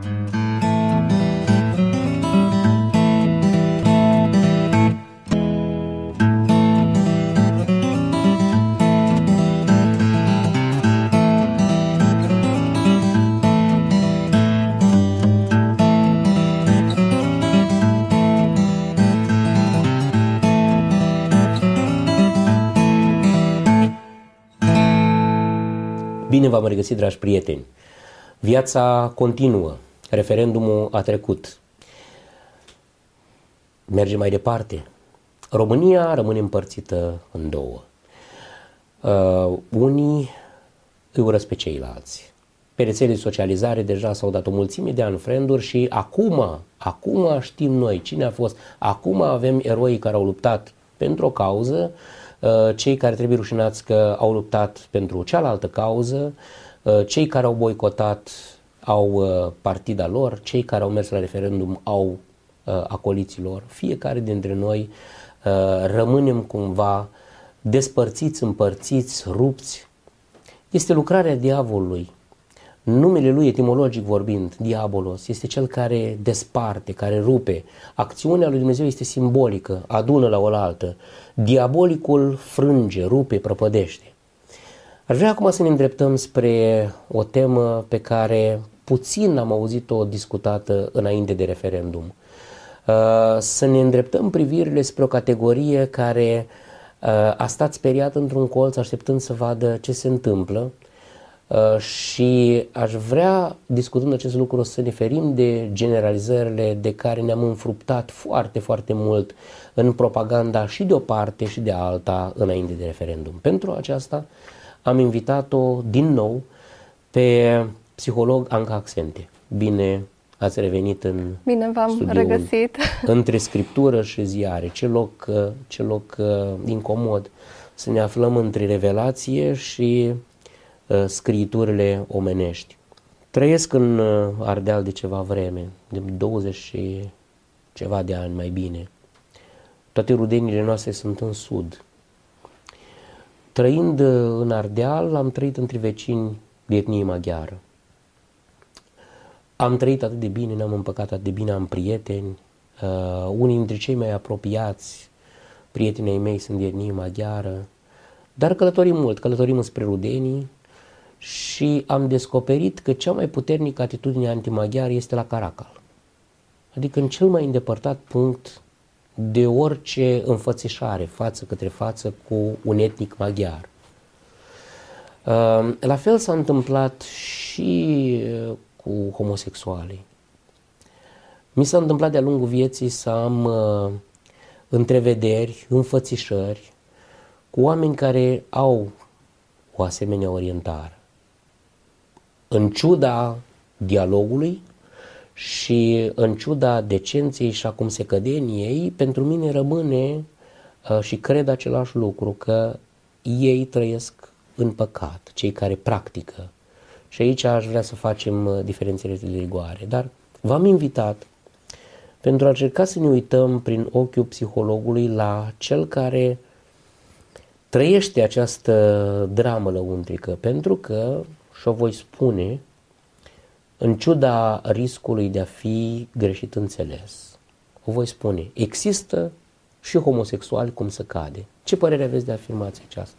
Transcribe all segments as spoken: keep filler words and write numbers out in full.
Bine v-am regăsit, dragi prieteni! Viața continuă, referendumul a trecut. Mergem mai departe. România rămâne împărțită în două. Uh, unii îi urăsc pe ceilalți. Pe rețele de socializare deja s-au dat o mulțime de unfriend-uri și acum, acum știm noi cine a fost. Acum avem eroi care au luptat pentru o cauză, cei care trebuie rușinați că au luptat pentru cealaltă cauză, cei care au boicotat au partida lor, cei care au mers la referendum au acoliții lor. Fiecare dintre noi rămânem cumva despărțiți, împărțiți, rupți. Este lucrarea diavolului. Numele lui, etimologic vorbind, diabolos, este cel care desparte, care rupe. Acțiunea lui Dumnezeu este simbolică, adună la oaltă. Diabolicul frânge, rupe, prăpădește. Aș vrea acum să ne îndreptăm spre o temă pe care puțin am auzit-o discutată înainte de referendum. Să ne îndreptăm privirile spre o categorie care a stat speriată într-un colț așteptând să vadă ce se întâmplă. Uh, și aș vrea, discutând acest lucru, să ne ferim de generalizările de care ne-am înfruptat foarte, foarte mult în propaganda și de o parte și de alta înainte de referendum. Pentru aceasta am invitat-o din nou pe psiholog Anca Accente. Bine ați revenit în Bine v-am regăsit. Între scriptură și ziare. Ce loc, ce loc incomod să ne aflăm între revelație și scriiturile omenești. Trăiesc în Ardeal de ceva vreme, de douăzeci și ceva de ani mai bine. Toate rudenile noastre sunt în sud. Trăind în Ardeal, am trăit între vecini de etnie maghiară. Am trăit atât de bine, ne-am împăcat atât de bine, am prieteni. Uh, unii dintre cei mai apropiați prietenii mei sunt de etnie maghiară, dar călătorim mult, călătorim spre rudenii. Și am descoperit că cea mai puternică atitudine antimaghiară este la Caracal. Adică în cel mai îndepărtat punct de orice înfățișare față către față cu un etnic maghiar. La fel s-a întâmplat și cu homosexualii. Mi s-a întâmplat de-a lungul vieții să am întrevederi, înfățișări cu oameni care au o asemenea orientare. În ciuda dialogului și în ciuda decenței și a cum se cădeniei, pentru mine rămâne uh, și cred același lucru, că ei trăiesc în păcat, cei care practică. Și aici aș vrea să facem uh, diferențele de rigoare. Dar v-am invitat pentru a încerca să ne uităm prin ochiul psihologului la cel care trăiește această dramă lăuntrică, pentru că, și o voi spune, în ciuda riscului de a fi greșit înțeles, o voi spune, există și homosexuali cum se cade. Ce părere aveți de afirmația aceasta?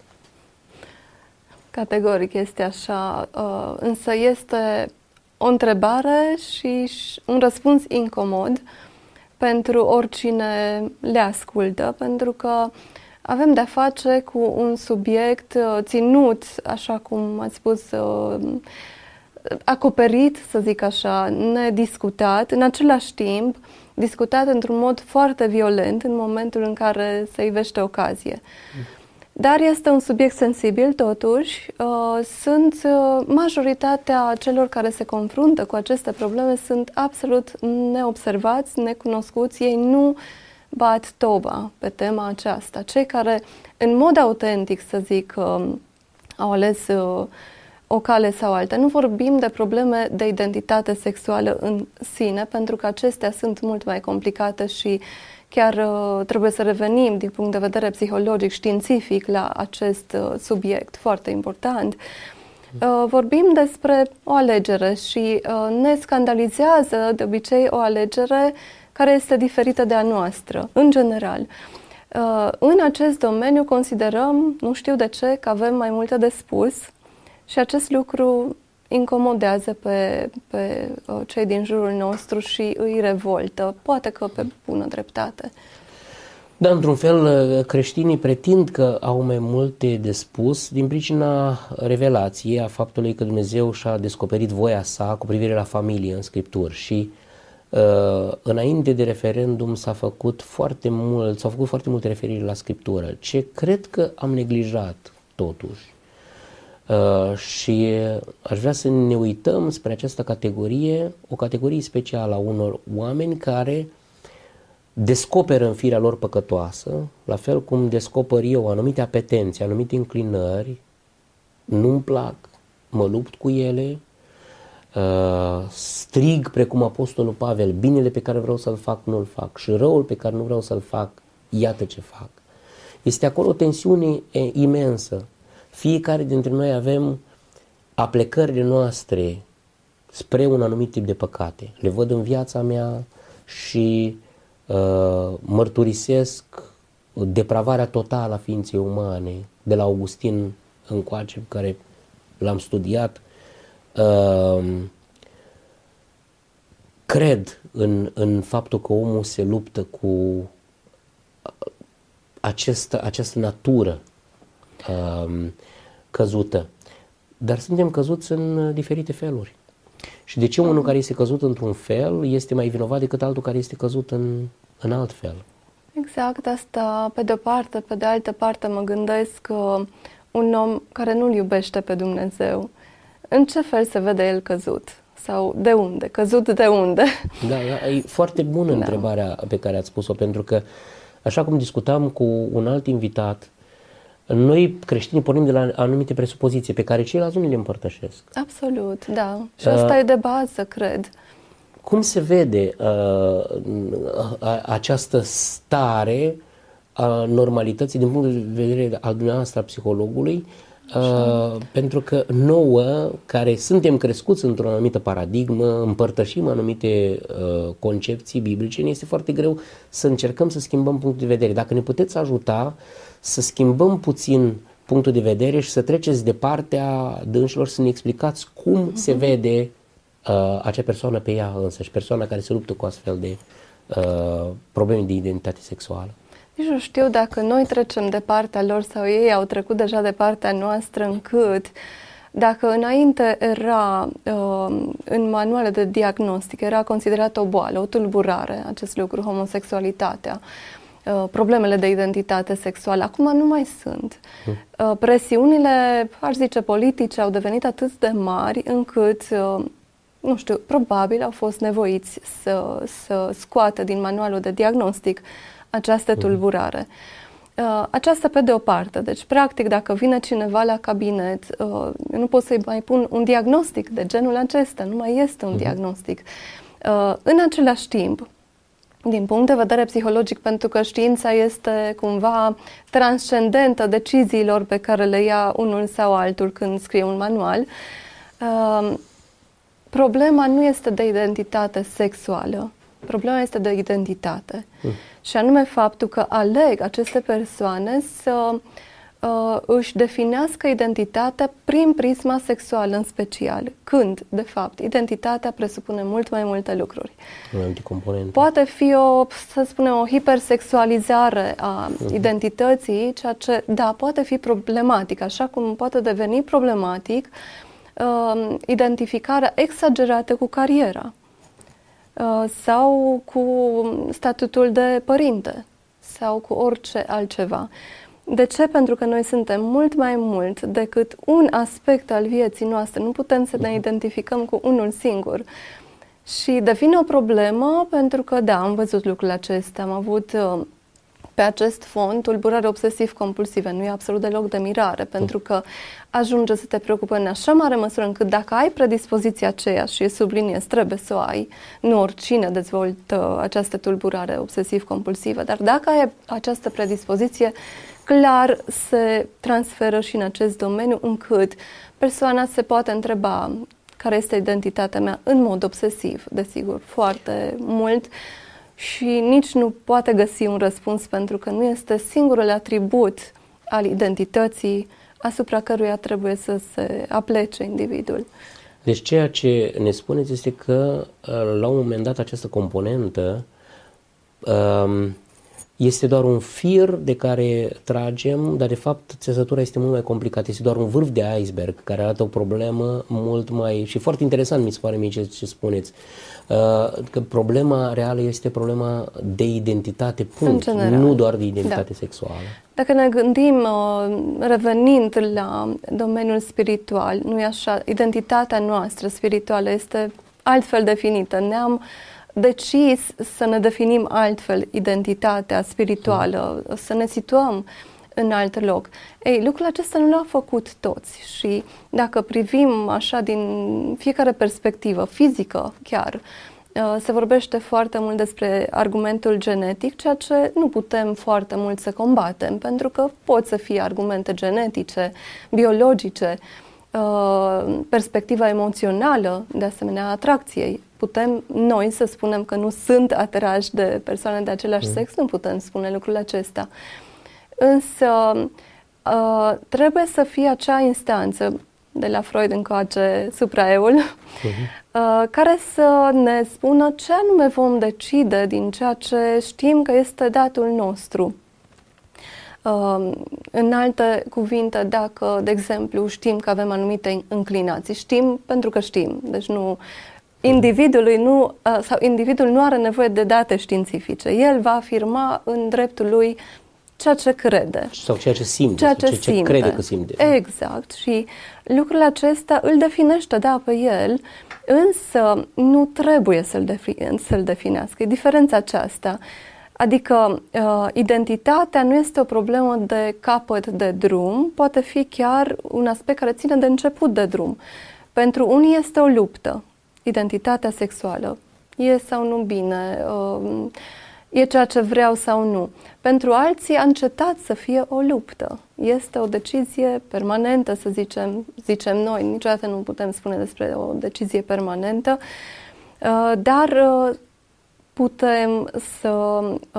Categoric este așa, însă este o întrebare și un răspuns incomod pentru oricine le ascultă, pentru că avem de-a face cu un subiect uh, ținut, așa cum ați spus, uh, acoperit, să zic așa, nediscutat, în același timp discutat într-un mod foarte violent în momentul în care se ivește ocazie. Dar este un subiect sensibil, totuși. Uh, sunt uh, majoritatea celor care se confruntă cu aceste probleme sunt absolut neobservați, necunoscuți, ei nu bat toba pe tema aceasta. Cei care, în mod autentic, să zic, uh, au ales uh, o cale sau alta. Nu vorbim de probleme de identitate sexuală în sine, pentru că acestea sunt mult mai complicate și chiar uh, trebuie să revenim din punct de vedere psihologic, științific la acest uh, subiect foarte important. uh, vorbim despre o alegere și uh, ne scandalizează de obicei o alegere care este diferită de a noastră, în general. Uh, în acest domeniu considerăm, nu știu de ce, că avem mai multe de spus și acest lucru incomodează pe, pe uh, cei din jurul nostru și îi revoltă, poate că pe bună dreptate. Da, într-un fel, creștinii pretind că au mai multe de spus din pricina revelației a faptului că Dumnezeu și-a descoperit voia sa cu privire la familie în Scripturi și uh, înainte de referendum s-a făcut foarte mult, s-au făcut foarte multe referiri la Scriptură, ce cred că am neglijat totuși. Uh, și aș vrea să ne uităm spre această categorie, o categorie specială a unor oameni care descoperă în firea lor păcătoasă, la fel cum descoper eu anumite apetențe, anumite înclinări, nu-mi plac, mă lupt cu ele, uh, strig precum Apostolul Pavel, binele pe care vreau să-l fac, nu-l fac și răul pe care nu vreau să-l fac, iată ce fac. Este acolo o tensiune imensă. Fiecare dintre noi avem aplecările noastre spre un anumit tip de păcate. Le văd în viața mea și uh, mărturisesc depravarea totală a ființei umane, de la Augustin încoace, pe care l-am studiat. Uh, cred în, în faptul că omul se luptă cu această, această natură uh, căzută, dar suntem căzuți în diferite feluri. Și de ce unul care este căzut într-un fel este mai vinovat decât altul care este căzut în, în alt fel? Exact asta, pe de-o parte, pe de altă parte mă gândesc că un om care nu-L iubește pe Dumnezeu, în ce fel se vede el căzut? Sau de unde? Căzut de unde? Da, da, e foarte bună da. întrebarea pe care ați spus-o, pentru că, așa cum discutam cu un alt invitat, noi creștinii pornim de la anumite presupoziții pe care ceilalți nu le împărtășesc. Absolut, da. Și asta uh, e de bază, cred. Cum se vede uh, această stare a normalității din punct de vedere al dumneavoastră, a psihologului? Uh, pentru că nouă, care suntem crescuți într-o anumită paradigmă, împărtășim anumite uh, concepții biblice, ne este foarte greu să încercăm să schimbăm punctul de vedere. Dacă ne puteți ajuta să schimbăm puțin punctul de vedere și să treceți de partea dânșilor, să ne explicați cum uh-huh. se vede uh, acea persoană pe ea însă și persoana care se luptă cu astfel de uh, probleme de identitate sexuală. Nici nu știu dacă noi trecem de partea lor sau ei au trecut deja de partea noastră, încât dacă înainte era uh, în manuale de diagnostic, era considerată o boală, o tulburare, acest lucru, homosexualitatea, uh, problemele de identitate sexuală, acum nu mai sunt. Uh, presiunile, aș zice, politice au devenit atât de mari încât, uh, nu știu, probabil au fost nevoiți să, să scoată din manualul de diagnostic această tulburare. Uh, aceasta pe de o parte. Deci, practic, dacă vine cineva la cabinet, uh, eu nu pot să-i mai pun un diagnostic de genul acesta, nu mai este un uh-huh. diagnostic. Uh, în același timp, din punct de vedere psihologic, pentru că știința este cumva transcendentă deciziilor pe care le ia unul sau altul când scrie un manual, uh, problema nu este de identitate sexuală. Problema este de identitate. Mm. Și anume faptul că aleg aceste persoane să uh, își definească identitatea prin prisma sexuală în special. Când, de fapt, identitatea presupune mult mai multe lucruri. Multe componente. Poate fi o, să spunem, o hipersexualizare a mm. identității, ceea ce, da, poate fi problematic, așa cum poate deveni problematic uh, identificarea exagerată cu cariera. Sau cu statutul de părinte sau cu orice altceva. De ce? Pentru că noi suntem mult mai mult decât un aspect al vieții noastre. Nu putem să ne identificăm cu unul singur. Și devine o problemă pentru că, da, am văzut lucrul acesta. Am avut pe acest fond tulburare obsesiv-compulsive. Nu e absolut deloc de mirare, pentru că ajunge să te preocupe în așa mare măsură încât dacă ai predispoziția aceea, și subliniez, trebuie să o ai, nu oricine dezvoltă această tulburare obsesiv-compulsivă, dar dacă ai această predispoziție, clar se transferă și în acest domeniu, încât persoana se poate întreba care este identitatea mea în mod obsesiv, desigur, foarte mult, și nici nu poate găsi un răspuns pentru că nu este singurul atribut al identității asupra căruia trebuie să se aplece individul. Deci ceea ce ne spuneți este că la un moment dat această componentă um, este doar un fir de care tragem, dar de fapt țesătura este mult mai complicată, este doar un vârf de iceberg care arată o problemă mult mai... Și foarte interesant mi se pare mie ce, ce spuneți, uh, că problema reală este problema de identitate, punct, nu doar de identitate da. sexuală. Dacă ne gândim, uh, revenind la domeniul spiritual, nu e așa, identitatea noastră spirituală este altfel definită. Ne-am decis să ne definim altfel identitatea spirituală, să ne situăm în alt loc. Ei, lucrul acesta nu l-au făcut toți și dacă privim așa din fiecare perspectivă, fizică chiar, se vorbește foarte mult despre argumentul genetic, ceea ce nu putem foarte mult să combatem, pentru că pot să fie argumente genetice, biologice, perspectiva emoțională, de asemenea atracției. Putem noi să spunem că nu sunt atrași de persoane de același mm. sex, nu putem spune lucrul acesta. Însă trebuie să fie acea instanță de la Freud încoace, supraeul, uh-huh. care să ne spună ce anume vom decide din ceea ce știm că este datul nostru. Uh, în alte cuvinte, dacă, de exemplu, știm că avem anumite înclinații, știm pentru că știm, deci nu... Individului nu, uh, sau individul nu are nevoie de date științifice. El va afirma în dreptul lui ceea ce crede. Sau ceea ce simte. Ceea ce, ce, ce simte. crede că simte. Exact. Și lucrul acesta îl definește, da, pe el, însă nu trebuie să-l, defi- să-l definească. E diferența aceasta. Adică uh, identitatea nu este o problemă de capăt de drum, poate fi chiar un aspect care ține de început de drum. Pentru unii este o luptă. Identitatea sexuală. E sau nu bine? Uh, E ceea ce vreau sau nu. Pentru alții a încetat să fie o luptă. Este o decizie permanentă, să zicem, zicem noi. Niciodată nu putem spune despre o decizie permanentă, dar putem să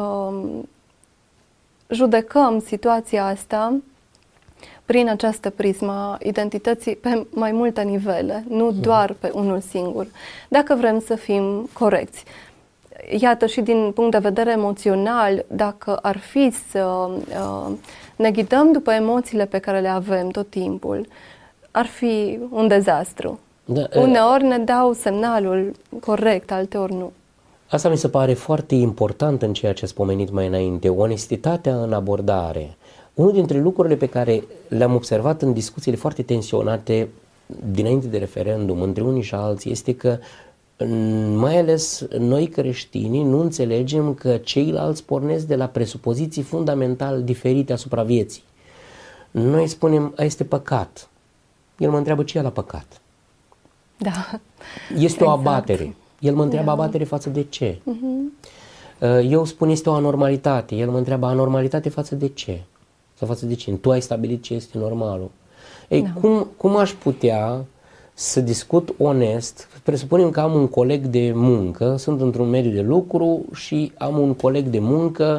judecăm situația asta prin această prismă identității pe mai multe nivele, nu doar pe unul singur, dacă vrem să fim corecți. Iată, și din punct de vedere emoțional, dacă ar fi să uh, ne ghidăm după emoțiile pe care le avem tot timpul, ar fi un dezastru. Da, Uneori ne dau semnalul corect, alteori nu. Asta mi se pare foarte important în ceea ce ați pomenit mai înainte, onestitatea în abordare. Unul dintre lucrurile pe care le-am observat în discuțiile foarte tensionate dinainte de referendum între unii și alții este că mai ales noi creștinii nu înțelegem că ceilalți pornesc de la presupoziții fundamental diferite asupra vieții. Noi spunem, a este păcat. El mă întreabă ce e la păcat. Da. Este exact. O abatere. El mă întreabă da. Abatere față de ce. Uh-huh. Eu spun este o anormalitate. El mă întreabă anormalitate față de ce? Sau față de ce? Tu ai stabilit ce este normalul. Ei, da. cum, cum aș putea să discut onest? Presupunem că am un coleg de muncă, sunt într-un mediu de lucru și am un coleg de muncă,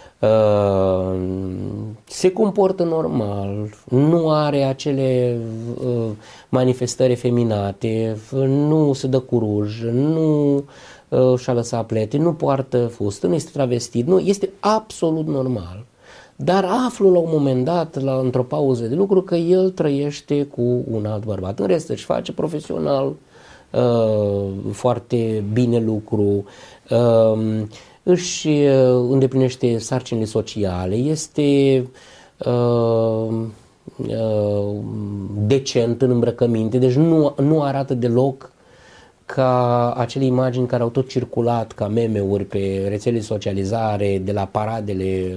uh, se comportă normal, nu are acele uh, manifestări efeminate, nu se dă cu ruj, nu uh, și-a lăsat plete, nu poartă fustă, nu este travestit, nu, este absolut normal. Dar aflu la un moment dat, la, într-o pauză de lucru, că el trăiește cu un alt bărbat. În rest își face profesional uh, foarte bine lucru, uh, își îndeplinește sarcinile sociale, este uh, uh, decent în îmbrăcăminte, deci nu, nu arată deloc ca acele imagini care au tot circulat ca meme-uri pe rețele de socializare, de la paradele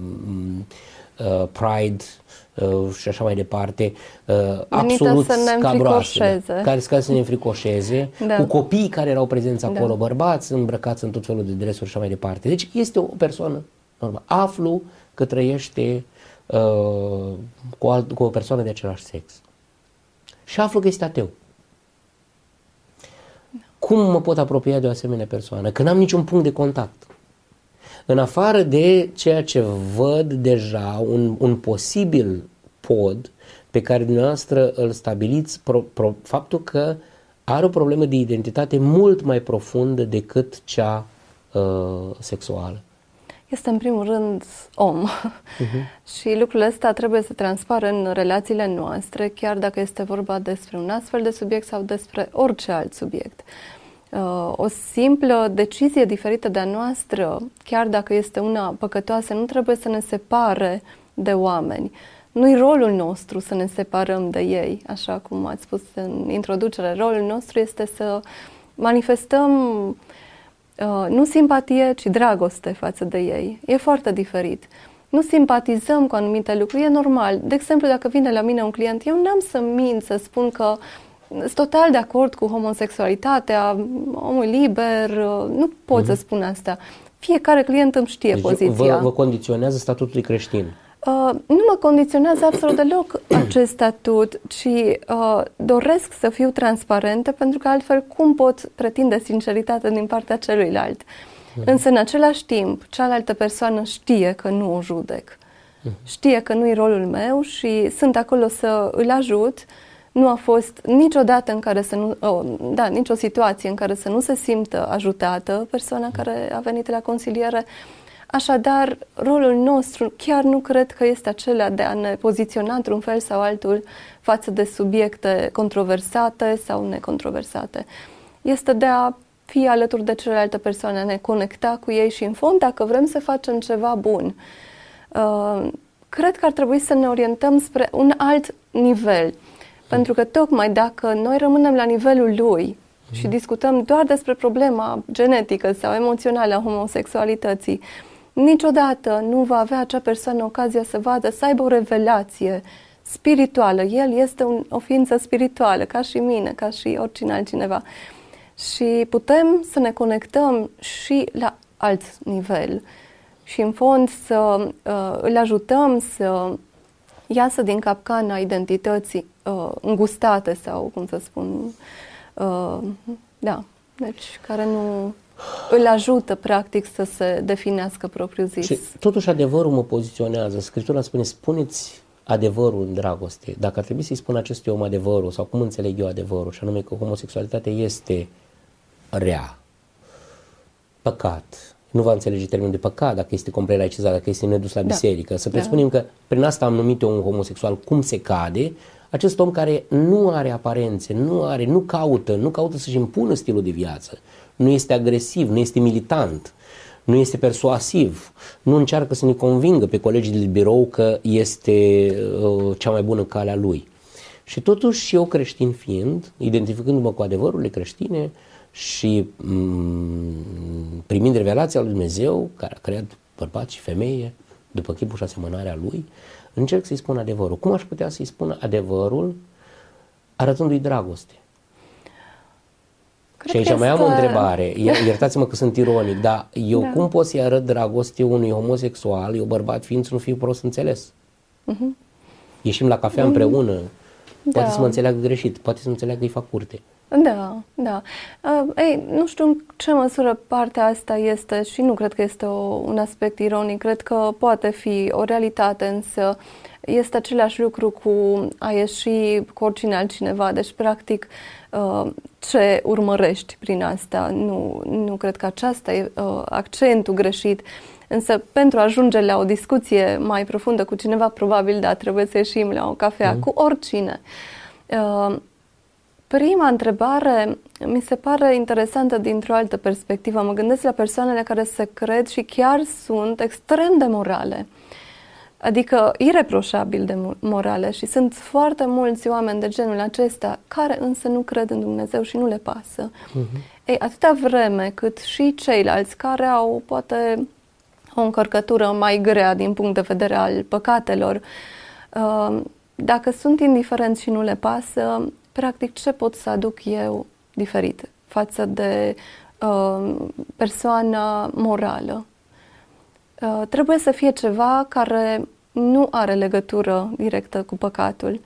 uh, Pride uh, și așa mai departe, uh, absolut scabroase, care ca să ne înfricoșeze, da. Cu copiii care erau prezenți acolo, da. Bărbați îmbrăcați în tot felul de dresuri și așa mai departe. Deci este o persoană normală. Aflu că trăiește uh, cu, alt, cu o persoană de același sex. și aflu că este ateu. Cum mă pot apropia de o asemenea persoană? Că n-am niciun punct de contact. În afară de ceea ce văd deja, un, un posibil pod pe care dumneavoastră îl stabiliți, pro, pro, faptul că are o problemă de identitate mult mai profundă decât cea uh, sexuală. Este în primul rând om uh-huh. și lucrul ăsta trebuie să transpară în relațiile noastre, chiar dacă este vorba despre un astfel de subiect sau despre orice alt subiect. Uh, o simplă decizie diferită de a noastră, chiar dacă este una păcătoasă, nu trebuie să ne separe de oameni. Nu-i rolul nostru să ne separăm de ei, așa cum ați spus în introducere. Rolul nostru este să manifestăm uh, nu simpatie, ci dragoste față de ei. E foarte diferit. Nu simpatizăm cu anumite lucruri, e normal. De exemplu, dacă vine la mine un client, eu n-am să mint, să spun că sunt total de acord cu homosexualitatea, omul liber, nu pot mm-hmm. să spun asta. Fiecare client îmi știe deci poziția. Vă, vă condiționează statutul creștin? Uh, nu mă condiționează absolut deloc acest statut, ci uh, doresc să fiu transparentă, pentru că altfel cum pot pretinde sinceritate din partea celuilalt? Mm-hmm. Însă în același timp, cealaltă persoană știe că nu o judec. Mm-hmm. Știe că nu e rolul meu și sunt acolo să îl ajut. Nu a fost niciodată în care să nu, oh, da, nicio situație în care să nu se simtă ajutată persoana care a venit la consiliere. Așadar, rolul nostru chiar nu cred că este acela de a ne poziționa într-un fel sau altul față de subiecte controversate sau necontroversate. Este de a fi alături de celelalte persoane, a ne conecta cu ei și, în fond, dacă vrem să facem ceva bun, uh, cred că ar trebui să ne orientăm spre un alt nivel. Pentru că tocmai dacă noi rămânem la nivelul lui și discutăm doar despre problema genetică sau emoțională a homosexualității, niciodată nu va avea acea persoană ocazia să vadă, să aibă o revelație spirituală. El este un, o ființă spirituală, ca și mine, ca și oricine altcineva. Și putem să ne conectăm și la alt nivel și, în fond, să uh, îl ajutăm să iasă din capcana identității uh, îngustate sau, cum să spun, uh, da, deci care nu îl ajută practic să se definească propriu-zis. Și totuși adevărul mă poziționează. Scriptura spune, spuneți adevărul în dragoste. Dacă ar trebui să-i spun acestui om adevărul, sau cum înțeleg eu adevărul, și anume că homosexualitatea este rea, păcat, nu va înțelege termenul de păcat dacă este complet laicizat, dacă este nedus la biserică. Da. Să presupunem da. că prin asta am numit eu un homosexual cum se cade, acest om care nu are aparențe, nu are, nu caută, nu caută să-și impună stilul de viață, nu este agresiv, nu este militant, nu este persuasiv, nu încearcă să ne convingă pe colegii de birou că este uh, cea mai bună cale a lui. Și totuși eu creștin fiind, identificându-mă cu adevărurile creștine, și m- primind revelația lui Dumnezeu, care a creat bărbat și femeie după chipul și asemănarea lui, încerc să-i spun adevărul. Cum aș putea să-i spun adevărul arătându-i dragoste? Cred și aici mai este... am o întrebare, iertați-mă că sunt ironic, dar eu da. cum pot să-i arăt dragoste unui homosexual, eu bărbat fiind, să nu fiu prost înțeles? Uh-huh. Ieșim la cafea uh-huh. împreună, poate da. să mă înțeleagă greșit, poate să mă înțeleagă că îi fac curte. Da, da. Uh, ei, nu știu în ce măsură partea asta este și nu cred că este o, un aspect ironic, cred că poate fi o realitate, însă este același lucru cu a ieși cu oricine altcineva, deci practic uh, ce urmărești prin asta, nu, nu cred că aceasta e uh, accentul greșit, însă pentru a ajunge la o discuție mai profundă cu cineva, probabil da, trebuie să ieșim la o cafea mm. cu oricine. Uh, Prima întrebare mi se pare interesantă dintr-o altă perspectivă. Mă gândesc la persoanele care se cred și chiar sunt extrem de morale, adică ireproșabil de morale, și sunt foarte mulți oameni de genul acesta care însă nu cred în Dumnezeu și nu le pasă. Uh-huh. Ei, atâta vreme cât și ceilalți care au poate o încărcătură mai grea din punct de vedere al păcatelor, dacă sunt indiferenți și nu le pasă, practic, ce pot să aduc eu diferit față de uh, persoana morală? Uh, trebuie să fie ceva care nu are legătură directă cu păcatul.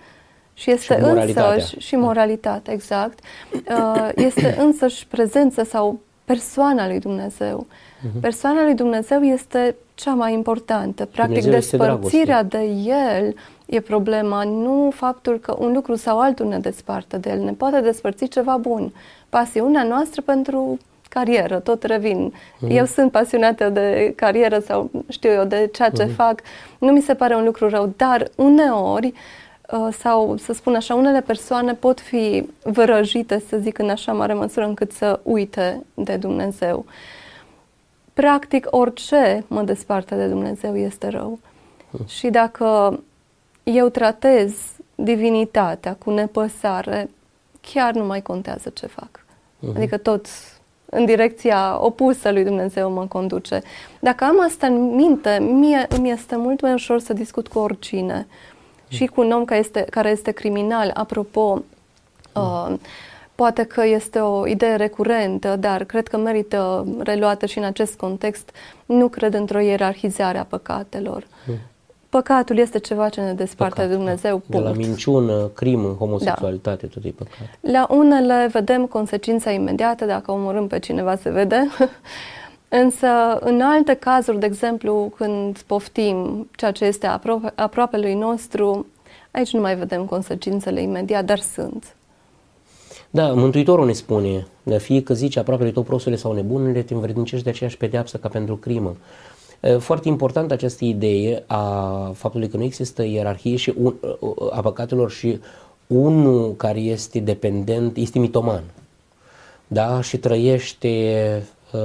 Și este și moralitatea. însăși, și moralitatea, exact, este însăși prezența sau persoana lui Dumnezeu. Uh-huh. Persoana lui Dumnezeu este cea mai importantă. Practic, Dumnezeu despărțirea de El e problema, nu faptul că un lucru sau altul ne desparte de El. Ne poate despărți ceva bun. Pasiunea noastră pentru carieră, tot revin. Uh-huh. Eu sunt pasionată de carieră sau știu eu de ceea ce uh-huh. fac. Nu mi se pare un lucru rău, dar uneori sau, să spun așa, unele persoane pot fi vărăjite, să zic, în așa mare măsură încât să uite de Dumnezeu. Practic, orice mă desparte de Dumnezeu este rău. Hmm. Și dacă eu tratez divinitatea cu nepăsare, chiar nu mai contează ce fac. Hmm. Adică tot în direcția opusă lui Dumnezeu mă conduce. Dacă am asta în minte, mie îmi este mult mai ușor să discut cu oricine. Și cu un om care este, care este criminal. Apropo, uh, poate că este o idee recurentă, dar cred că merită reluată și în acest context. Nu cred într-o ierarhizare a păcatelor. Păcatul este ceva ce ne desparte Păcat, de Dumnezeu, punct. De la minciună, crimă, homosexualitate, da. Tot e păcat. La unele vedem consecința imediată, dacă omorâm pe cineva se vede. Însă, în alte cazuri, de exemplu, când poftim ceea ce este apro- aproapelui nostru, aici nu mai vedem consecințele imediat, dar sunt. Da, Mântuitorul ne spune, fie că zici aproapele tău, prostule sau nebunule, te învrednicești de aceeași pedeapsă ca pentru crimă. Foarte important această idee a faptului că nu există ierarhie și un, a păcatelor și unul care este dependent, este mitoman. Da? Și trăiește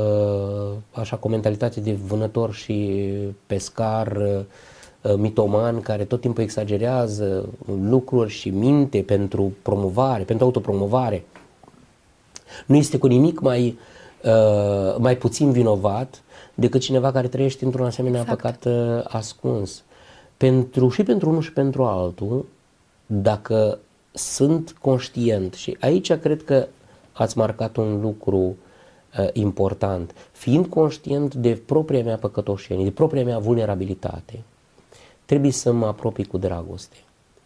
așa cu o mentalitate de vânător și pescar, mitoman, care tot timpul exagerează lucruri și minte pentru promovare, pentru autopromovare. Nu este cu nimic mai, mai puțin vinovat decât cineva care trăiește într-un asemenea exact. Păcat ascuns. Pentru, și pentru unul și pentru altul, dacă sunt conștient, și aici cred că ați marcat un lucru important, fiind conștient de propria mea păcătoșenie, de propria mea vulnerabilitate, trebuie să mă apropii cu dragoste.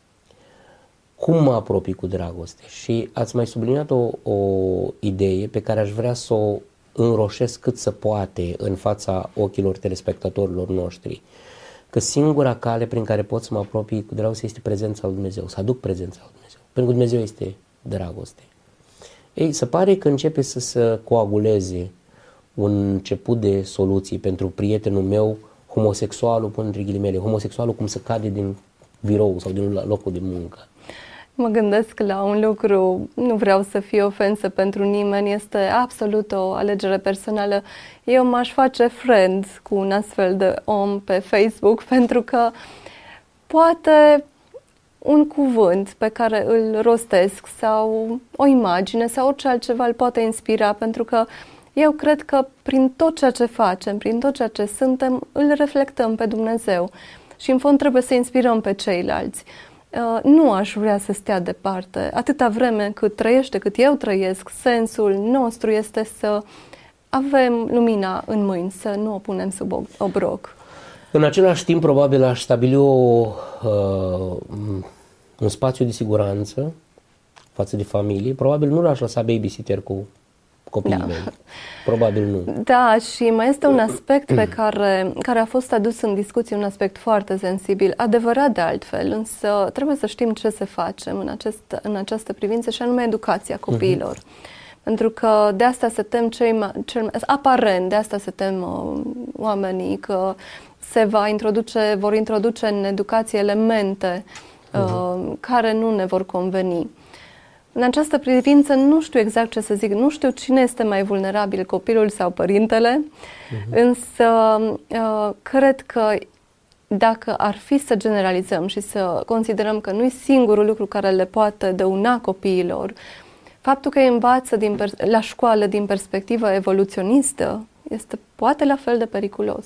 Cum mă apropii cu dragoste? Și ați mai subliniat o, o idee pe care aș vrea să o înroșesc cât se poate în fața ochilor telespectatorilor noștri, că singura cale prin care pot să mă apropii cu dragoste este prezența lui Dumnezeu, să aduc prezența lui Dumnezeu, pentru că Dumnezeu este dragoste. Ei, se pare că începe să se coaguleze un început de soluții pentru prietenul meu, homosexualul, până între ghilimele, homosexualul cum se cade din birou sau din locul de muncă. Mă gândesc la un lucru, nu vreau să fie ofensă pentru nimeni, este absolut o alegere personală. Eu m-aș face friend cu un astfel de om pe Facebook pentru că poate un cuvânt pe care îl rostesc sau o imagine sau orice altceva îl poate inspira, pentru că eu cred că prin tot ceea ce facem, prin tot ceea ce suntem, îl reflectăm pe Dumnezeu și în fond trebuie să inspirăm pe ceilalți. Uh, nu aș vrea să stea departe. Atâta vreme cât trăiește, cât eu trăiesc, sensul nostru este să avem lumina în mâini, să nu o punem sub obroc. În același timp, probabil aș stabili o, uh, un spațiu de siguranță față de familie. Probabil nu l-aș lăsa babysitter cu copiii da. mei. Probabil nu. Da, și mai este un aspect pe care, care a fost adus în discuție, un aspect foarte sensibil, adevărat de altfel, însă trebuie să știm ce să facem în, acest, în această privință, și anume educația copiilor. Uh-huh. Pentru că de asta se tem cei mai, cel, aparent, de asta se tem uh, oamenii, că se va introduce, vor introduce în educație elemente uh, uh-huh. care nu ne vor conveni. În această privință nu știu exact ce să zic, nu știu cine este mai vulnerabil, copilul sau părintele, uh-huh. însă uh, cred că dacă ar fi să generalizăm și să considerăm că nu e singurul lucru care le poate dăuna copiilor, faptul că îi învață din pers- la școală din perspectivă evoluționistă este poate la fel de periculos.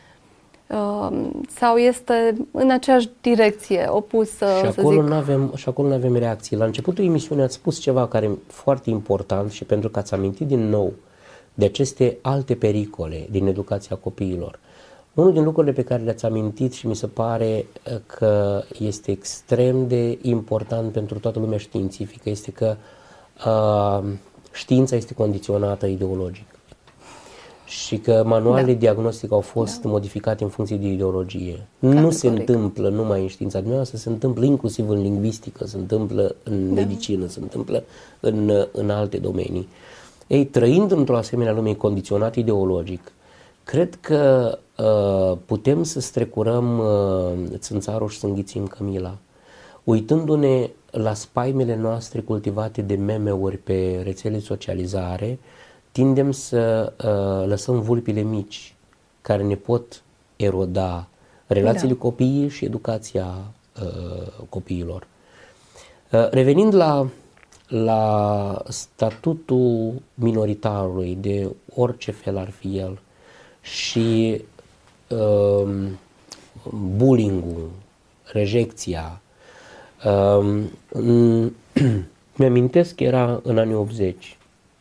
Uh, sau este în aceeași direcție opusă, și să acolo zic. N-avem, și acolo nu avem reacții. La începutul emisiunii ați spus ceva care e foarte important și pentru că ați amintit din nou de aceste alte pericole din educația copiilor. Unul din lucrurile pe care le-ați amintit și mi se pare că este extrem de important pentru toată lumea științifică este că uh, știința este condiționată ideologic și că manualele da. diagnostic au fost da. modificate în funcție de ideologie. Categoric. Nu se întâmplă numai în știința dumneavoastră, se întâmplă inclusiv în lingvistică, se întâmplă în da. medicină, se întâmplă în, în alte domenii. Ei, trăind într-o asemenea lume condiționată ideologic, cred că uh, putem să strecurăm uh, țânțarul și să înghițim Camila, uitându-ne la spaimele noastre cultivate de meme-uri pe rețele de socializare, tindem să uh, lăsăm vulpile mici care ne pot eroda relațiile da. copiii și educația uh, copiilor. Uh, revenind la, la statutul minoritarului, de orice fel ar fi el, și uh, bullying-ul, rejecția, uh, mi-amintesc că era în anii optzeci.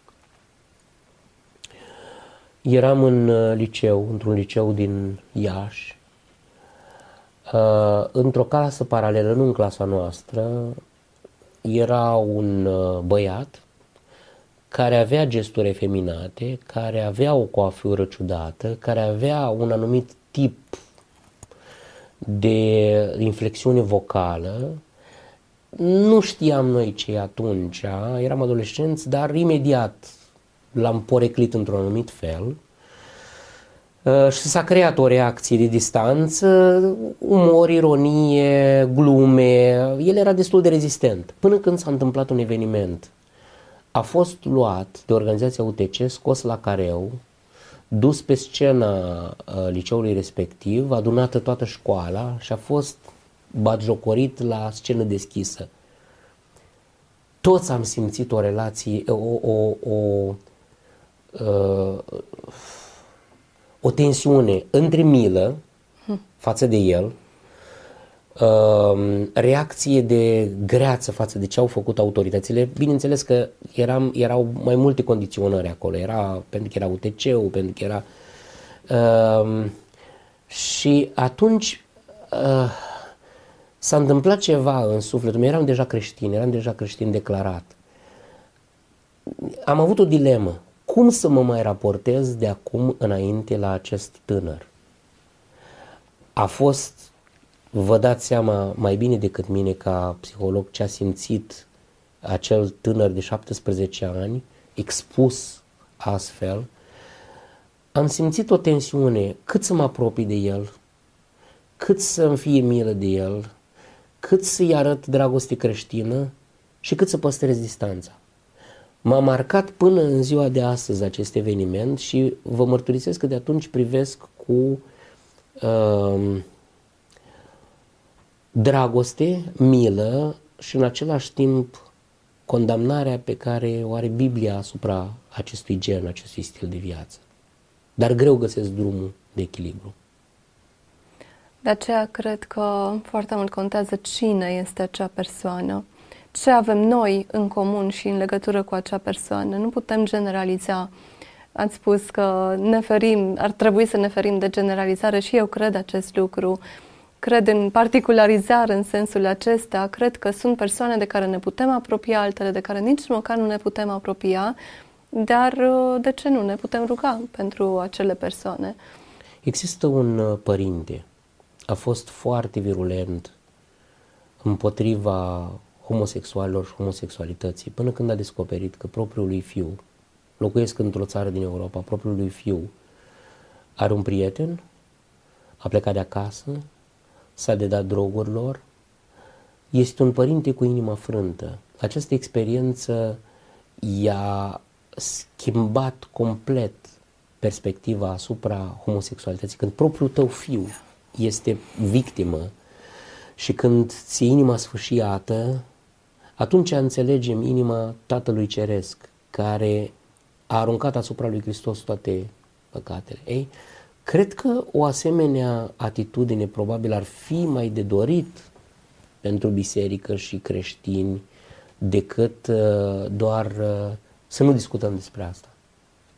Eram în liceu, într-un liceu din Iași, uh, într-o clasă paralelă, nu în clasa noastră, era un băiat care avea gesturi efeminate, care avea o coafură ciudată, care avea un anumit tip de inflexiune vocală. Nu știam noi ce atunci, eram adolescenți, dar imediat l-am poreclit într-un anumit fel și s-a creat o reacție de distanță, umor, ironie, glume. El era destul de rezistent, până când s-a întâmplat un eveniment. A fost luat de organizația U T C, scos la careu, dus pe scena uh, liceului respectiv, adunată toată școala și a fost batjocorit la scenă deschisă. Toți am simțit o relație, o, o, o, uh, o tensiune între milă față de el, Uh, reacție de greață față de ce au făcut autoritățile. Bineînțeles că eram, erau mai multe condiționări acolo, era pentru că era U T C-ul, pentru că era uh, și atunci uh, s-a întâmplat ceva în sufletul meu. Eram deja creștin, eram deja creștin declarat. Am avut o dilemă. Cum să mă mai raportez de acum înainte la acest tânăr? A fost, vă dați seama mai bine decât mine ca psiholog, ce a simțit acel tânăr de șaptesprezece ani, expus astfel. Am simțit o tensiune, cât să mă apropii de el, cât să-mi fie milă de el, cât să-i arăt dragoste creștină și cât să păstrez distanța. M-a marcat până în ziua de astăzi acest eveniment și vă mărturisesc că de atunci privesc cu uh, dragoste, milă și în același timp condamnarea pe care o are Biblia asupra acestui gen, acestui stil de viață. Dar greu găsesc drumul de echilibru. De aceea cred că foarte mult contează cine este acea persoană, ce avem noi în comun și în legătură cu acea persoană. Nu putem generaliza. Ați spus că ne ferim, ar trebui să ne ferim de generalizare și eu cred acest lucru. Cred în particularizare în sensul acesta. Cred că sunt persoane de care ne putem apropia, altele de care nici măcar nu ne putem apropia, dar de ce nu? Ne putem ruga pentru acele persoane. Există un părinte, a fost foarte virulent împotriva homosexualilor și homosexualității, până când a descoperit că propriul lui fiu, locuiesc într-o țară din Europa, propriul lui fiu are un prieten, a plecat de acasă, s-a dedat drogurilor, este un părinte cu inima frântă. Această experiență i-a schimbat complet perspectiva asupra homosexualității. Când propriul tău fiu este victimă și când ți-e inima sfâșiată, atunci înțelegem inima Tatălui Ceresc, care a aruncat asupra lui Hristos toate păcatele. Ei, cred că o asemenea atitudine probabil ar fi mai de dorit pentru biserică și creștini decât uh, doar uh, să nu discutăm despre asta.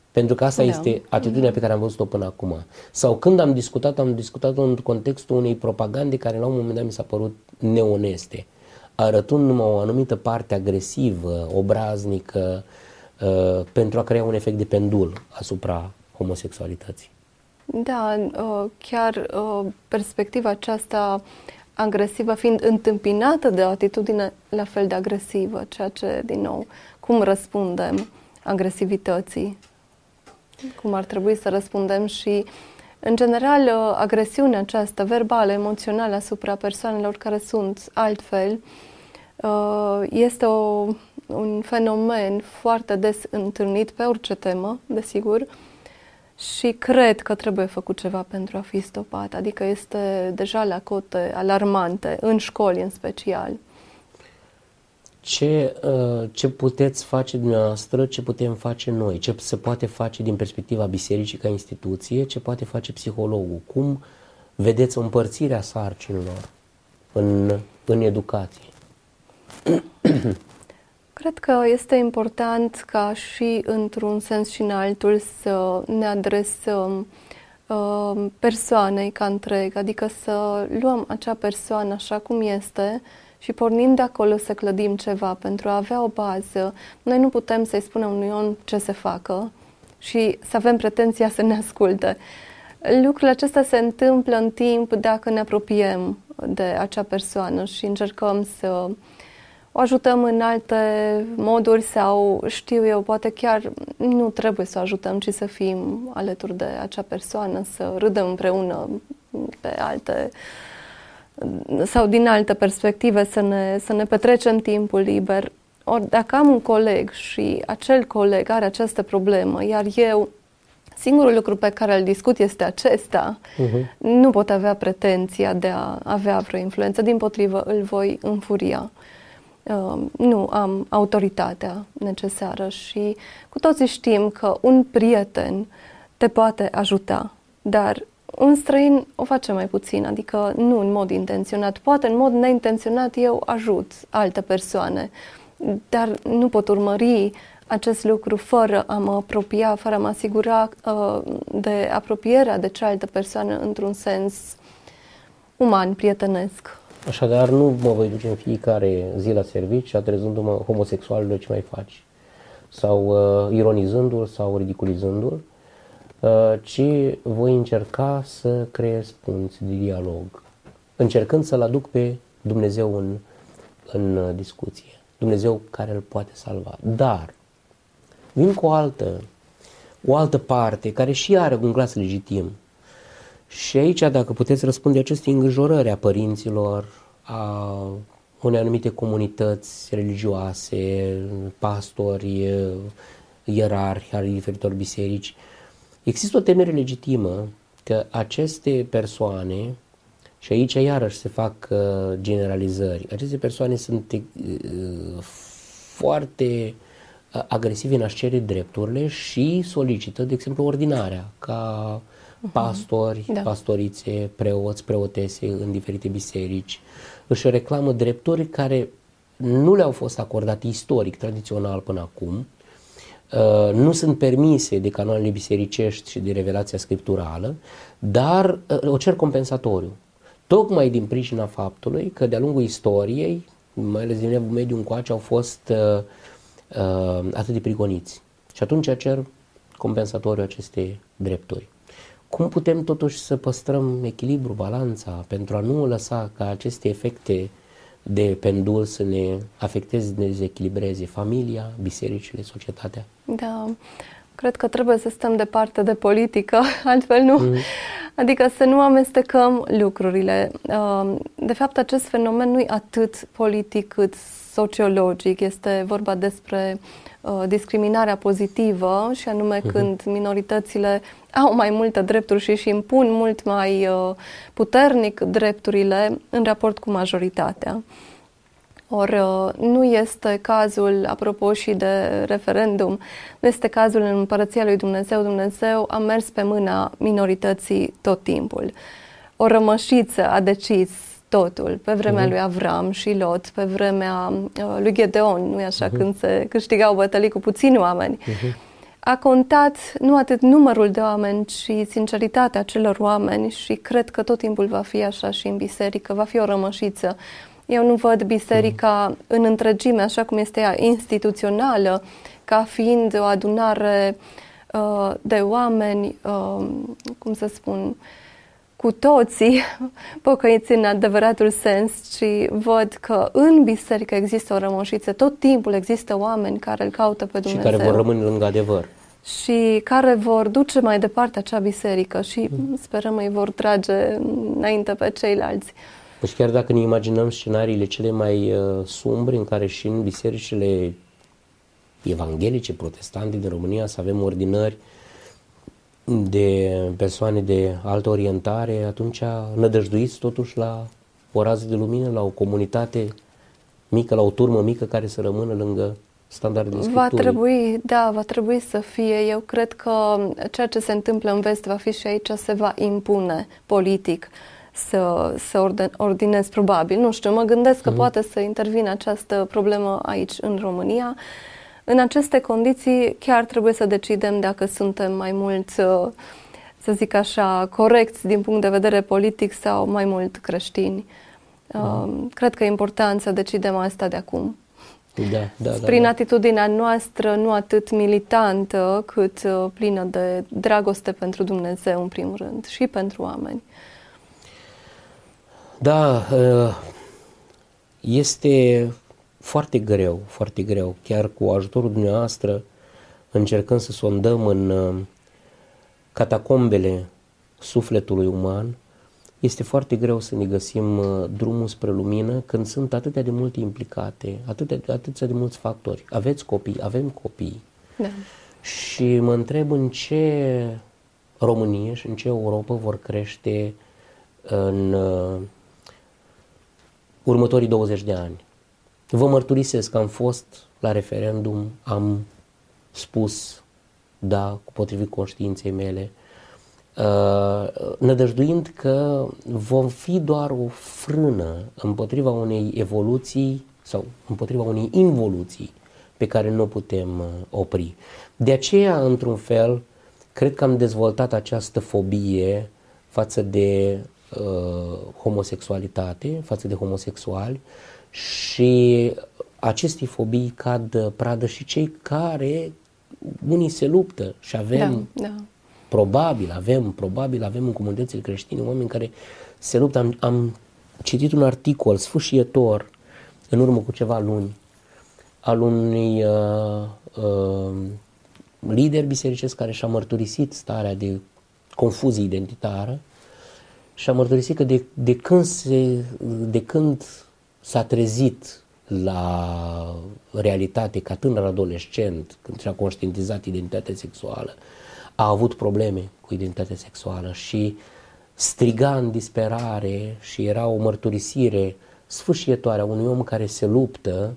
Pentru că asta Da. este atitudinea pe care am văzut-o până acum. Sau când am discutat, am discutat în contextul unei propagande care la un moment dat mi s-a părut neoneste, arătând numai o anumită parte agresivă, obraznică, uh, pentru a crea un efect de pendul asupra homosexualității. Da, uh, chiar uh, perspectiva aceasta agresivă fiind întâmpinată de o atitudine la fel de agresivă, ceea ce, din nou, cum răspundem agresivității, cum ar trebui să răspundem și, în general, uh, agresiunea aceasta verbală, emoțională asupra persoanelor care sunt altfel, uh, este o, un fenomen foarte des întâlnit pe orice temă, desigur, și cred că trebuie făcut ceva pentru a fi stopat, adică este deja la cote alarmante, în școli în special. Ce, uh, ce puteți face dumneavoastră, ce putem face noi, ce se poate face din perspectiva bisericii ca instituție, ce poate face psihologul? Cum vedeți împărțirea sarcinilor în, în educație? Cred că este important ca și într-un sens și în altul să ne adresăm uh, persoanei ca întreg, adică să luăm acea persoană așa cum este și pornind de acolo să clădim ceva pentru a avea o bază. Noi nu putem să-i spunem unui om ce să facă și să avem pretenția să ne asculte. Lucrul acesta se întâmplă în timp dacă ne apropiem de acea persoană și încercăm să o ajutăm în alte moduri sau, știu eu, poate chiar nu trebuie să o ajutăm, ci să fim alături de acea persoană, să râdem împreună pe alte sau din alte perspective, să ne, să ne petrecem timpul liber. Ori dacă am un coleg și acel coleg are această problemă, iar eu singurul lucru pe care îl discut este acesta, uh-huh. nu pot avea pretenția de a avea vreo influență, dimpotrivă îl voi înfuria. Uh, nu am autoritatea necesară și cu toții știm că un prieten te poate ajuta, dar un străin o face mai puțin, adică nu în mod intenționat. Poate în mod neintenționat eu ajut alte persoane, dar nu pot urmări acest lucru fără a mă apropia, fără a mă asigura uh, de apropierea de cealaltă persoană într-un sens uman, prietenesc. Așadar, nu mă voi duce în fiecare zi la serviciu atrezându-mă homosexualului ce mai faci, sau uh, ironizându-l sau ridiculizându-l, uh, ci voi încerca să creez punți de dialog, încercând să-L aduc pe Dumnezeu în, în discuție, Dumnezeu care îl poate salva. Dar vin cu o altă, o altă parte care și are un glas legitim. Și aici, dacă puteți răspunde aceste îngrijorări a părinților, a unei anumite comunități religioase, pastori, ierarhi ai diferitor biserici, există o temere legitimă că aceste persoane, și aici iarăși se fac uh, generalizări, aceste persoane sunt uh, foarte uh, agresive în a-și cere drepturile și solicită, de exemplu, ordinarea ca pastori, da. pastorițe, preoți, preotese în diferite biserici. Își reclamă drepturi care nu le-au fost acordate istoric, tradițional până acum, uh, nu sunt permise de canoanele bisericești și de revelația scripturală, dar uh, o cer compensatoriu. Tocmai din pricina faptului că de-a lungul istoriei, mai ales din Evul Mediu încoace, au fost uh, uh, atât de prigoniți. Și atunci cer compensatoriu aceste drepturi. Cum putem totuși să păstrăm echilibru, balanța, pentru a nu lăsa ca aceste efecte de pendul să ne afecteze, să ne dezechilibreze familia, bisericile, societatea? Da, cred că trebuie să stăm departe de politică, altfel nu. Mm. Adică să nu amestecăm lucrurile. De fapt, acest fenomen nu e atât politic cât sociologic. Este vorba despre discriminarea pozitivă și anume uh-huh. când minoritățile au mai multe drepturi și își impun mult mai puternic drepturile în raport cu majoritatea. Ori nu este cazul, apropo și de referendum, nu este cazul în Împărăția lui Dumnezeu. Dumnezeu a mers pe mâna minorității tot timpul. O rămășiță a decis totul, pe vremea uh-huh. lui Avram și Lot, pe vremea uh, lui Gedeon, nu-i așa, uh-huh. când se câștigau bătălii cu puțini oameni. Uh-huh. a contat nu atât numărul de oameni, ci sinceritatea celor oameni și cred că tot timpul va fi așa și în biserică, va fi o rămășiță. Eu nu văd biserica mm. în întregime, așa cum este ea instituțională, ca fiind o adunare uh, de oameni, uh, cum să spun, cu toții pocăiți în adevăratul sens, ci văd că în biserică există o rămășiță, tot timpul există oameni care îl caută pe Dumnezeu. Și care vor rămâne lângă adevăr. Și care vor duce mai departe acea biserică și mm. sperăm îi vor trage înainte pe ceilalți. Deci chiar dacă ne imaginăm scenariile cele mai uh, sumbre în care și în bisericile evanghelice, protestante din România să avem ordinări de persoane de altă orientare, atunci nădăjduiți totuși la o rază de lumină, la o comunitate mică, la o turmă mică care să rămână lângă standardele Scripturii. Va trebui, da, va trebui să fie. Eu cred că ceea ce se întâmplă în vest va fi și aici, se va impune politic să, să ordinez probabil. Nu știu, mă gândesc că mm-hmm. poate să intervină această problemă aici în România. În aceste condiții chiar trebuie să decidem dacă suntem mai mult, să zic așa, corecți din punct de vedere politic sau mai mult creștini. Mm. Cred că e important să decidem asta de acum. Da, da, Prin da, da. atitudinea noastră, nu atât militantă, cât plină de dragoste pentru Dumnezeu, în primul rând, și pentru oameni. Da, este foarte greu, foarte greu. Chiar cu ajutorul dumneavoastră încercăm să sondăm în catacombele sufletului uman. Este foarte greu să ne găsim drumul spre lumină când sunt atâtea de multe implicate, atâtea, atâția de mulți factori. Aveți copii, avem copii. Da. Și mă întreb în ce România și în ce Europa vor crește în uh, următorii douăzeci de ani. Vă mărturisesc că am fost la referendum, am spus da, cu potrivit conștiinței mele, uh, nădăjduind că vom fi doar o frână împotriva unei evoluții sau împotriva unei involuții pe care nu o putem uh, opri. De aceea, într-un fel, cred că am dezvoltat această fobie față de uh, homosexualitate, față de homosexuali, și aceste fobii cad pradă și cei care unii se luptă și avem, da, da. probabil avem, probabil avem în comunitățile creștine oameni care se luptă. Am, am citit un articol sfâșietor în urmă cu ceva luni al unui uh, uh, lider bisericesc care și-a mărturisit starea de confuzie identitară și a mărturisit că de, de când se, de când s-a trezit la realitate ca tânăr adolescent, când și-a conștientizat identitatea sexuală, a avut probleme cu identitatea sexuală și striga în disperare și era o mărturisire sfâșietoare a unui om care se luptă.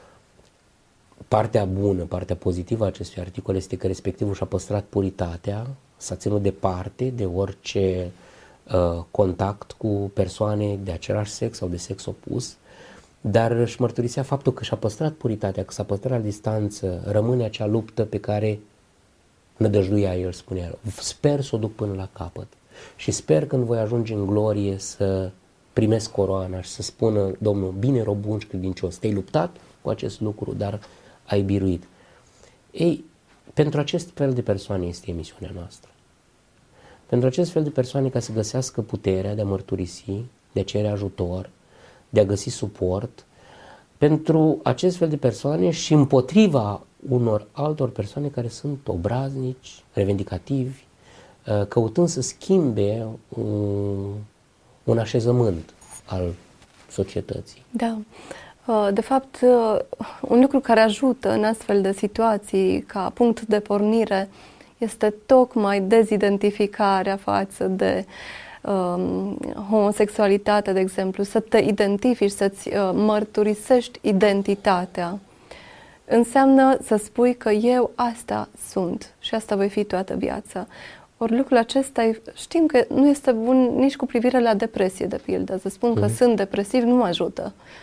Partea bună, partea pozitivă a acestui articol este că respectivul și-a păstrat puritatea, s-a ținut departe de orice uh, contact cu persoane de același sex sau de sex opus, dar își mărturisea faptul că și-a păstrat puritatea, că s-a păstrat la distanță, rămâne acea luptă pe care nădăjduia el, spunea. Sper să o duc până la capăt și sper când voi ajunge în glorie să primesc coroana și să spună Domnul, bine rob bun și credincios, te-ai luptat cu acest lucru, dar ai biruit. Ei, pentru acest fel de persoane este emisiunea noastră. Pentru acest fel de persoane ca să găsească puterea de a mărturisi, de a cere ajutor, de a găsi suport, pentru acest fel de persoane și împotriva unor altor persoane care sunt obraznici, revendicativi, căutând să schimbe un, un așezământ al societății. Da. De fapt, un lucru care ajută în astfel de situații ca punct de pornire este tocmai dezidentificarea față de um, homosexualitate, de exemplu, să te identifici, să-ți uh, mărturisești identitatea. Înseamnă să spui că eu asta sunt și asta voi fi toată viața. Ori lucrul acesta știm că nu este bun nici cu privire la depresie, de pildă. Să spun mm. că sunt depresiv nu mă ajută.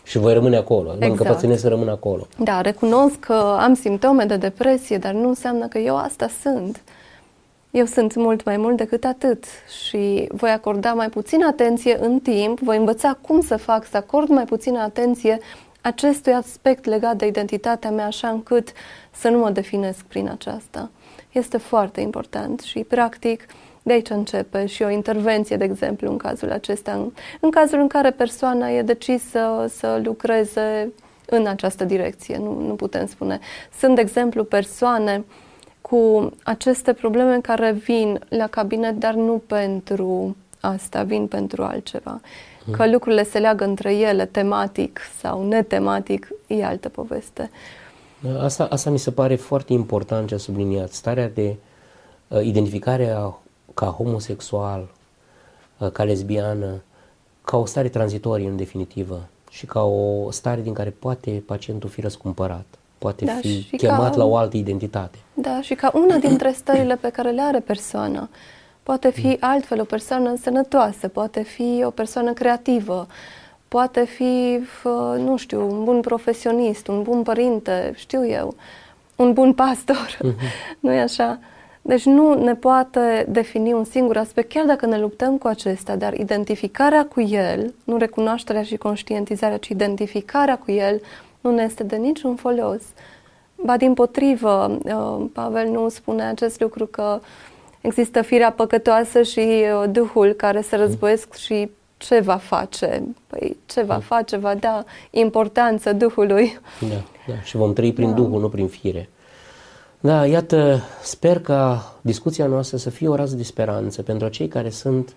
și voi rămâne acolo. Mă Exact. încăpățânesc să rămân acolo. Da, recunosc că am simptome de depresie, dar nu înseamnă că eu asta sunt. Eu sunt mult mai mult decât atât și voi acorda mai puțină atenție în timp, voi învăța cum să fac, să acord mai puțină atenție acestui aspect legat de identitatea mea, așa încât să nu mă definesc prin aceasta. Este foarte important și, practic, de aici începe și o intervenție, de exemplu, în cazul acesta, în, în cazul în care persoana e decisă să, să lucreze în această direcție, nu, nu putem spune. Sunt, de exemplu, persoane cu aceste probleme care vin la cabinet, dar nu pentru asta, vin pentru altceva. Că lucrurile se leagă între ele, tematic sau netematic, e altă poveste. Asta, asta mi se pare foarte important ce a subliniat. Starea de uh, identificare a, ca homosexual, uh, ca lesbiană, ca o stare tranzitorie în definitivă și ca o stare din care poate pacientul fi răscumpărat, poate da, fi chemat ca, la o altă identitate. Da, și ca una dintre stările pe care le are persoana. Poate fi altfel o persoană sănătoasă, poate fi o persoană creativă, poate fi, nu știu, un bun profesionist, un bun părinte, știu eu, un bun pastor, uh-huh. Nu-i așa? Deci nu ne poate defini un singur aspect, chiar dacă ne luptăm cu acesta, dar identificarea cu el, nu recunoașterea și conștientizarea, ci identificarea cu el, nu ne este de niciun folos. Ba dimpotrivă, Pavel nu spune acest lucru că există firea păcătoasă și uh, Duhul care se războiesc și ce va face? Păi ce va face? Va da importanță Duhului. Da, da. Și vom trăi prin da. Duhul, nu prin fire. Da, iată, sper ca discuția noastră să fie o rază de speranță pentru cei care sunt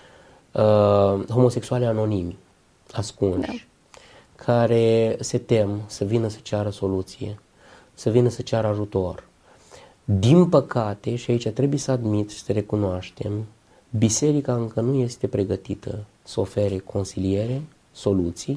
uh, homosexuali anonimi, ascunși, da. Care se tem să vină să ceară soluție, să vină să ceară ajutor. Din păcate, și aici trebuie să admit și să recunoaștem, biserica încă nu este pregătită să ofere consiliere, soluții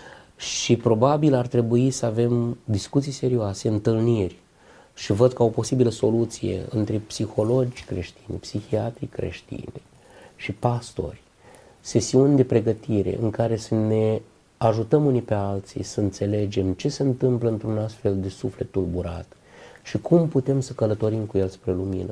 și probabil ar trebui să avem discuții serioase, întâlniri și văd ca o posibilă soluție între psihologi creștini, psihiatri creștini și pastori, sesiuni de pregătire în care să ne ajutăm unii pe alții să înțelegem ce se întâmplă într-un astfel de suflet tulburat și cum putem să călătorim cu el spre lumină,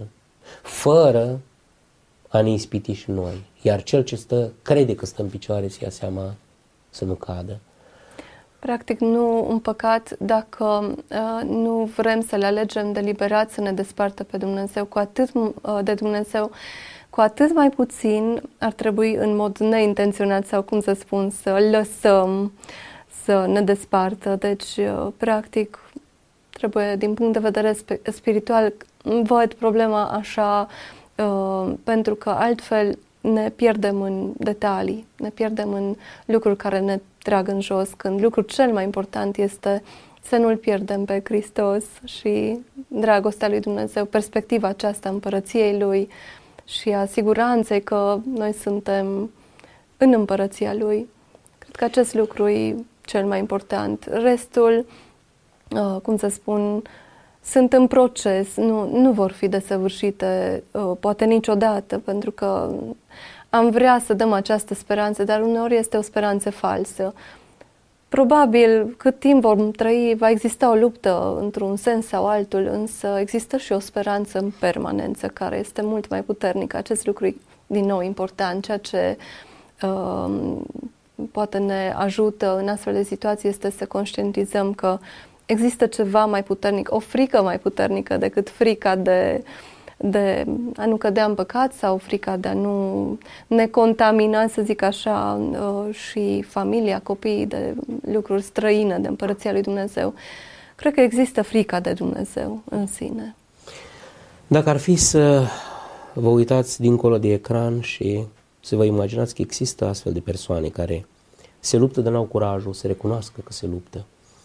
fără a ne ispiti și noi. Iar cel ce stă, crede că stă în picioare să ia seama să nu cadă. Practic nu un păcat dacă uh, nu vrem să le alegem deliberat să ne despartă pe Dumnezeu, cu atât uh, de Dumnezeu, cu atât mai puțin ar trebui în mod neintenționat sau cum să spun, să lăsăm să ne despartă. Deci, uh, practic, trebuie, din punct de vedere spiritual, văd problema așa, uh, pentru că altfel ne pierdem în detalii, ne pierdem în lucruri care ne trag în jos, când lucrul cel mai important este să nu-L pierdem pe Hristos și dragostea lui Dumnezeu, perspectiva aceasta împărăției Lui și a siguranței că noi suntem în împărăția Lui. Cred că acest lucru e cel mai important. Restul, Uh, cum să spun, sunt în proces, nu, nu vor fi desăvârșite, uh, poate niciodată, pentru că am vrea să dăm această speranță, dar uneori este o speranță falsă. Probabil, cât timp vom trăi, va exista o luptă într-un sens sau altul, însă există și o speranță în permanență, care este mult mai puternică. Acest lucru e, din nou, important, ceea ce uh, poate ne ajută în astfel de situații este să conștientizăm că există ceva mai puternic, o frică mai puternică decât frica de, de a nu cădea în păcat sau frica de a nu ne contamina, să zic așa, și familia, copiii de lucruri străine de împărăția lui Dumnezeu. Cred că există frica de Dumnezeu în sine. Dacă ar fi să vă uitați dincolo de ecran și să vă imaginați că există astfel de persoane care se luptă, dar n-au curajul să recunoască că se luptă,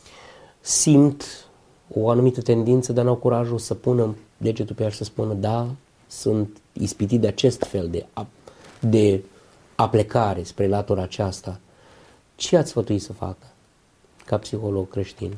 simt o anumită tendință, dar n-au curajul să pună degetul pe ea și să spună da, sunt ispitit de acest fel de, de aplecare spre latura aceasta. Ce ați sfătui să facă ca psiholog creștin?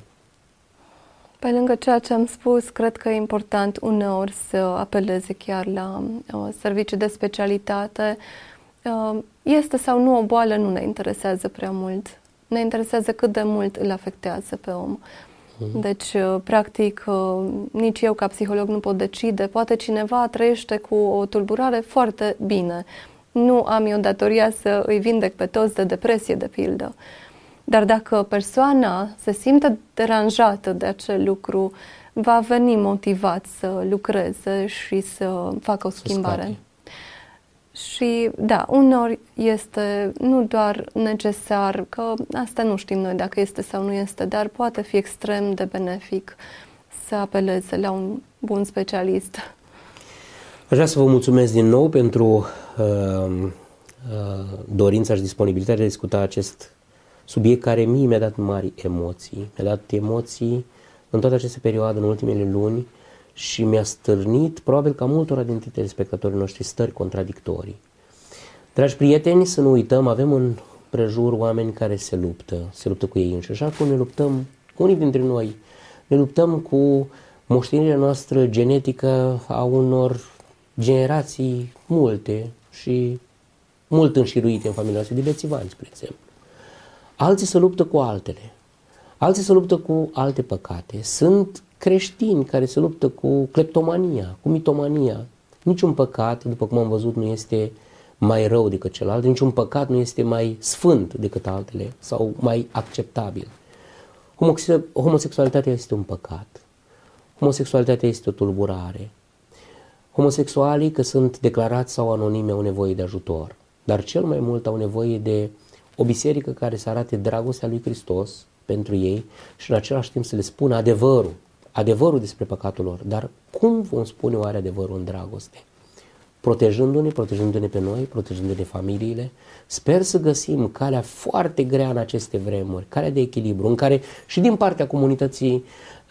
Pe lângă ceea ce am spus, cred că e important uneori să apeleze chiar la uh, servicii de specialitate. Uh, este sau nu o boală, nu ne interesează prea mult. Ne interesează cât de mult îl afectează pe om. Deci, practic, nici eu ca psiholog nu pot decide. Poate cineva trăiește cu o tulburare foarte bine. Nu am eu datoria să îi vindec pe toți de depresie, de pildă. Dar dacă persoana se simte deranjată de acel lucru, va veni motivat să lucreze și să facă o schimbare. Și da, uneori este nu doar necesar, că asta nu știm noi dacă este sau nu este, dar poate fi extrem de benefic să apeleze la un bun specialist. Aș vrea să vă mulțumesc din nou pentru uh, uh, dorința și disponibilitatea de a discuta acest subiect care mie mi-a dat mari emoții. Mi-a dat emoții în toată această perioadă, în ultimele luni, și mi-a stârnit, probabil ca multora dintre telespectatorii noștri, stări contradictorii. Dragi prieteni, să nu uităm, avem în prejur oameni care se luptă, se luptă cu ei înșiși. Așa cum ne luptăm, unii dintre noi, ne luptăm cu moștenirea noastră genetică a unor generații multe și mult înșiruite în familia noastră, de bețivani, spre exemplu. Alții se luptă cu altele, alții se luptă cu alte păcate. Sunt creștini care se luptă cu cleptomania, cu mitomania. Niciun păcat, după cum am văzut, nu este mai rău decât celălalt, niciun păcat nu este mai sfânt decât altele sau mai acceptabil. Homosexualitatea este un păcat. Homosexualitatea este o tulburare. Homosexualii, că sunt declarați sau anonimi, au nevoie de ajutor, dar cel mai mult au nevoie de o biserică care să arate dragostea lui Hristos pentru ei și în același timp să le spună adevărul, adevărul despre păcatul lor. Dar cum vom spune oare adevărul în dragoste? Protejându-ne, protejându-ne pe noi, protejându-ne familiile. Sper să găsim calea foarte grea în aceste vremuri, calea de echilibru, în care și din partea comunității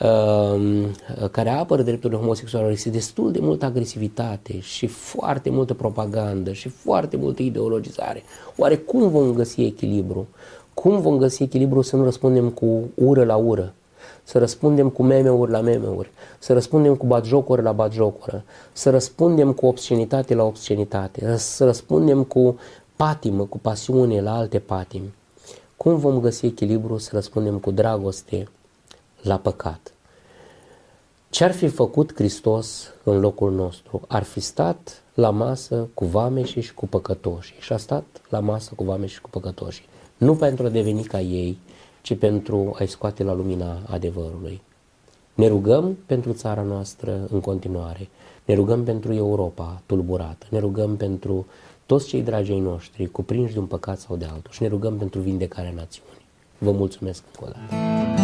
uh, care apără drepturile homosexualilor este destul de multă agresivitate și foarte multă propagandă și foarte multă ideologizare. Oare cum vom găsi echilibru? Cum vom găsi echilibru să nu răspundem cu ură la ură? Să răspundem cu meme-uri la meme-uri, să răspundem cu batjocură la batjocură, să răspundem cu obscenitate la obscenitate, să răspundem cu patimă, cu pasiune la alte patimi. Cum vom găsi echilibru să răspundem cu dragoste la păcat? Ce-ar fi făcut Hristos în locul nostru? Ar fi stat la masă cu vameșii și cu păcătoșii și a stat la masă cu vameșii și cu păcătoșii. Nu pentru a deveni ca ei, ci pentru a-i scoate la lumina adevărului. Ne rugăm pentru țara noastră în continuare, ne rugăm pentru Europa tulburată, ne rugăm pentru toți cei dragi ai noștri cuprinși de un păcat sau de altul și ne rugăm pentru vindecarea națiunii. Vă mulțumesc încă o dată.